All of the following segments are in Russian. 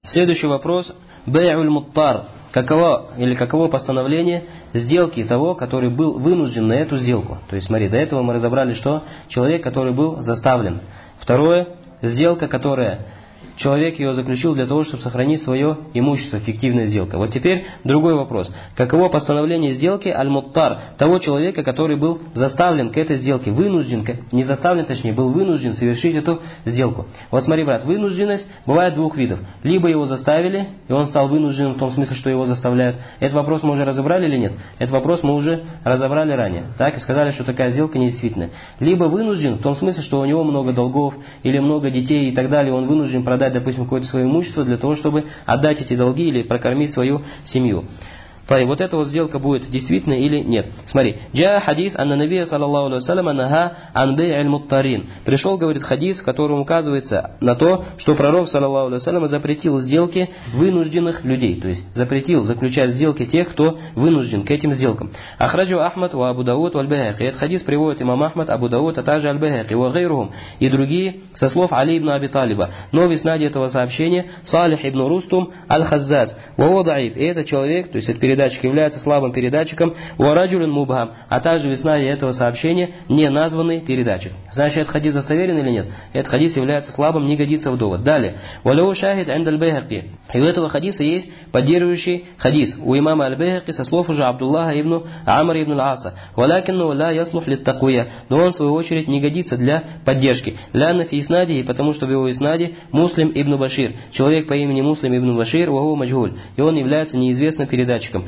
Следующий вопрос. Бей'уль муттар. Каково постановление сделки того, который был вынужден на эту сделку. То есть, смотри, до этого мы разобрали, что человек, который был заставлен. Второе, сделка, которая человек ее заключил для того, чтобы сохранить свое имущество, фиктивная сделка. Вот теперь другой вопрос. Каково постановление сделки аль-муттар, того человека, который был заставлен к этой сделке, вынужден, не заставлен, точнее, был вынужден совершить эту сделку. Вот смотри, брат, вынужденность бывает двух видов. Либо его заставили, и он стал вынужденным в том смысле, что его заставляют. Этот вопрос мы уже разобрали или нет? Этот вопрос мы уже разобрали ранее. Так, и сказали, что такая сделка недействительная. Либо вынужден в том смысле, что у него много долгов, или много детей и так далее, он вынужден продать, допустим, какое-то свое имущество для того, чтобы отдать эти долги или прокормить свою семью. И вот эта вот сделка будет действительно или нет. Смотри. Джа хадис анна набия саллаллаху алейхи ва саллям наха ан бей'иль муттарин. Пришел, говорит, хадис, в котором указывается на то, что пророк саллаллаху алейхи ва саллям запретил сделки вынужденных людей. То есть запретил заключать сделки тех, кто вынужден к этим сделкам. Ахраджу Ахмад ва Абу Дауд ва аль-Байхақи. Этот хадис приводит имам Ахмад, Абу Дауд, а также аль-Байхақи ва гайрухум и другие со слов Али ибн Аби Талиба. Но в иснаде этого сообщения Салих ибн Рустум аль-Хаззаз. Ва даиф. И этот человек, то есть это передатчик, является слабым передатчиком, уараджулин мубхам, а также в иснаде этого сообщения не названный передатчик. Значит, этот хадис достоверен или нет? Этот хадис является слабым, не годится в довод. Далее. Валау шахид анд аль-Байхақи. И у этого хадиса есть поддерживающий хадис у имама аль-Байхақи со слов уже Абдуллаха ибн Амр ибн аль-Аса. Валакинну ла яслух литтакуя. Но он, в свою очередь, не годится для поддержки. Лянна фи иснади, и потому что в его иснаде Муслим ибн Башир. Человек по имени Муслим ибн Башир, ваху маджгуль. И он является неизвестным передатчиком.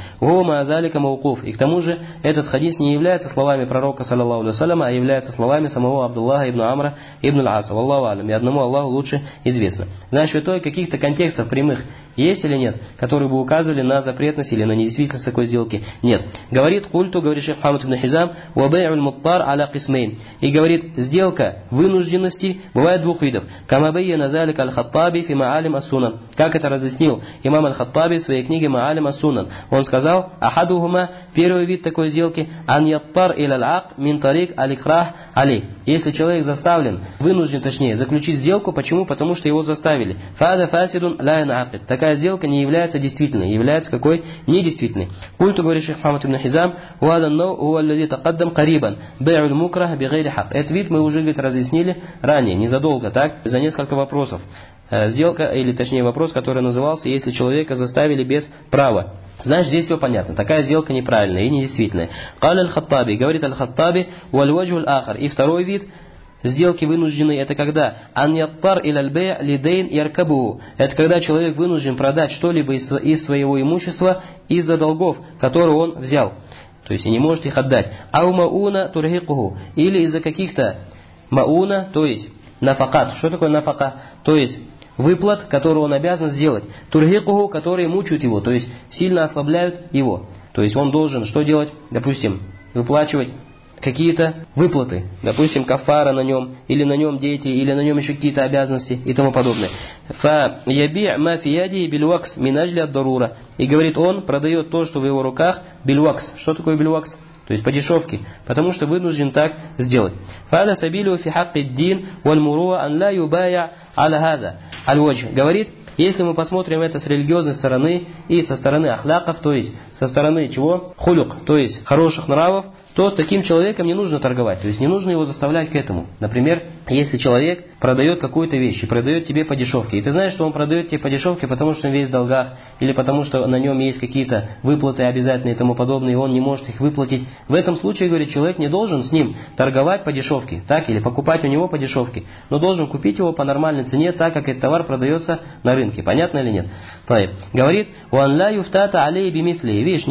И к тому же этот хадис не является словами пророка саллаллаху алейхи ва саллям, а является словами самого Абдуллаха ибн Амра ибн аль-Аса. Валлаху алям. И одному Аллаху лучше известно. Значит, в итоге каких-то контекстов прямых есть или нет, которые бы указывали на запретность или на недействительность такой сделки? Нет. Говорит культу, говорит шейх Мухаммад ибн Хизам, ва бей'уль муттар аля кисмейн. И говорит, сделка вынужденности бывает двух видов. Кама байяна залика аль-Хаттаби фи маалим ас-сунан. Как это разъяснил имам аль-Хаттаби в своей книге Маалим ас-Сунан. Он сказал, ахадухума, первый вид такой сделки, ан яттар иля акд мин тарик аль-икрах али. Если человек заставлен, вынужден, точнее, заключить сделку, почему? Потому что его заставили. Фада фасидун ла янакид. Такая сделка не является действительной, является какой? Недействительной. Культу, говорит шейх Мухаммад ибн Хизам, уадан нау хуа аллади тақаддам карибан, бей'уль мукрах бигайри хак. Этот вид мы уже, говорит, разъяснили ранее, незадолго, так, за несколько вопросов. Сделка, или точнее вопрос, который назывался, если человека заставили без права. Знаешь, здесь все понятно. Такая сделка неправильная и недействительная. Каля аль-Хаттаби, говорит аль-Хаттаби, валь-ваджу аль-ахар. И второй вид сделки вынужденной, это когда ан яттар иля аль-бей' лидейн яркабу. Это когда человек вынужден продать что-либо из своего имущества из-за долгов, которые он взял. То есть и не может их отдать. Ау мауна турхикуху. Или из-за каких-то мауна, то есть нафакат. Что такое нафака? То есть выплат, которые он обязан сделать. Турхикуху, которые мучают его, то есть сильно ослабляют его. То есть он должен что делать? Допустим, выплачивать какие-то выплаты. Допустим, кафара на нем, или на нем дети, или на нем еще какие-то обязанности и тому подобное. Фа яби' ма фи яди бильвакс мин ажли ад-дарура. И говорит, он продает то, что в его руках, бильвакс. Что такое бильвакс? То есть по дешевке, потому что вынужден так сделать. Фа'аля сабилу фи хакки ад-дин валь муруа ан ла юбая аля хаза аль-вадж. Говорит, если мы посмотрим это с религиозной стороны и со стороны ахляков, то есть со стороны чего? Хулюк, то есть хороших нравов, то с таким человеком не нужно торговать, то есть не нужно его заставлять к этому. Например, если человек продает какую-то вещь и продает тебе по дешевке, и ты знаешь, что он продает тебе по дешевке, потому что он весь в долгах, или потому что на нем есть какие-то выплаты обязательные и тому подобное, и он не может их выплатить. В этом случае, говорит, человек не должен с ним торговать по дешевке, так, или покупать у него по дешевке, но должен купить его по нормальной цене, так как этот товар продается на рынке. Понятно или нет? Говорит, «Уан ла юфтата алей бимисли». Видишь,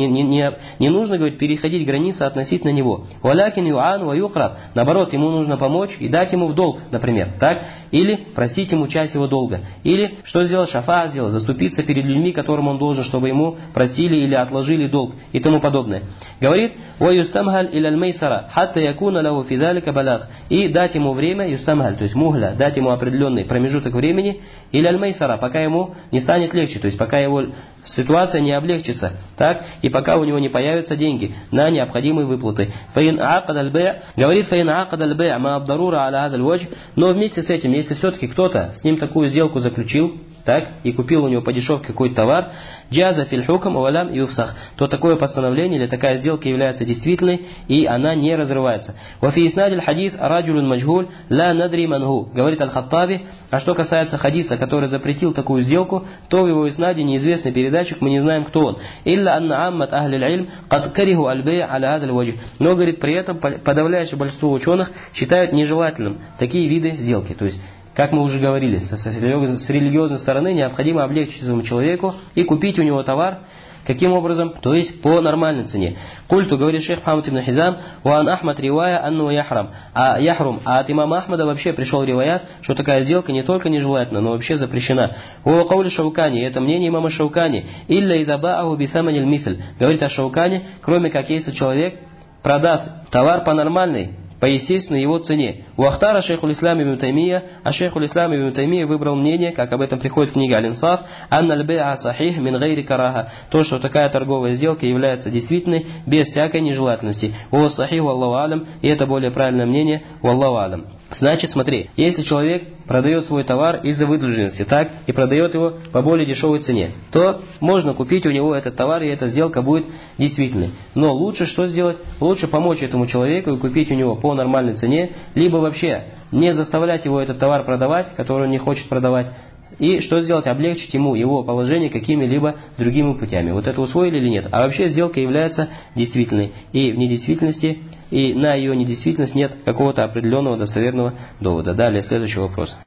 не нужно, говорит, переходить границы относительно него. «Валякин юан ва юкрат». Наоборот, ему нужно помочь и дать ему в долг, например. Так? Или простить ему часть его долга. Или что сделать? Шафа сделать, заступиться перед людьми, которым он должен, чтобы ему простили или отложили долг и тому подобное. Говорит, «Ва юстамгаль иля аль-мейсара, хатта якуна лаху фи залика балаг». И дать ему время, юстамгаль, то есть мухля, дать ему определенный промежуток времени, иля аль-мейсара, пока ему не станет легче, то есть пока его ситуация не облегчится, так, и пока у него не появятся деньги на необходимые выплаты. Фаин аакад аль-бэй', говорит, фаин аакад аль-бэй' ма абдарура аля хадаль вадж. Но вместе с этим, если все-таки кто-то с ним такую сделку заключил, так, и купил у него по дешевке какой-то товар, джаза филь хукм валям юфсах, то такое постановление или такая сделка является действительной, и она не разрывается. Вафи иснадиль хадис раджулун маджгуль ла надри манху, говорит Аль-Хаттаби. А что касается хадиса, который запретил такую сделку, то в его иснаде неизвестный передатчик, мы не знаем, кто он. Илля анна аммат ахли ильм кад кариху аль-бей аля адаль ваджи. Но, говорит, при этом подавляющее большинство ученых считают нежелательным такие виды сделки. То есть, как мы уже говорили, с религиозной стороны необходимо облегчить этому человеку и купить у него товар. Каким образом? То есть по нормальной цене. Культу, говорит шейх Мухаммад ибн Хизам, ван Ахмад ривая анну яхрам. А яхрум, а от имама Ахмада вообще пришел риваят, что такая сделка не только нежелательна, но вообще запрещена. Ва каули Шаукани, это мнение имама Шаукани. Илля изабааху бисаманиль мисль. Говорит о Шаукани, кроме как если человек продаст товар по нормальной, по естественной его цене. У Ахтара шейхуль ислам ибн Таймия, а шейхуль ислам ибн Таймия выбрал мнение, как об этом приходит в книге Аль-Инсаф, анна аль-бей'a сахих мин гайри караха, то, что такая торговая сделка является действительной, без всякой нежелательности. О сахих валлаху алям, и это более правильное мнение, валлаху алям. Значит, смотри, если человек продает свой товар из-за вынужденности, так, и продает его по более дешевой цене, то можно купить у него этот товар, и эта сделка будет действительной. Но лучше что сделать? Лучше помочь этому человеку и купить у него по нормальной цене, либо вообще не заставлять его этот товар продавать, который он не хочет продавать, и что сделать? Облегчить ему его положение какими-либо другими путями. Вот это усвоили или нет? А вообще сделка является действительной. И в недействительности, и на ее недействительность нет какого-то определенного достоверного довода. Далее, следующий вопрос.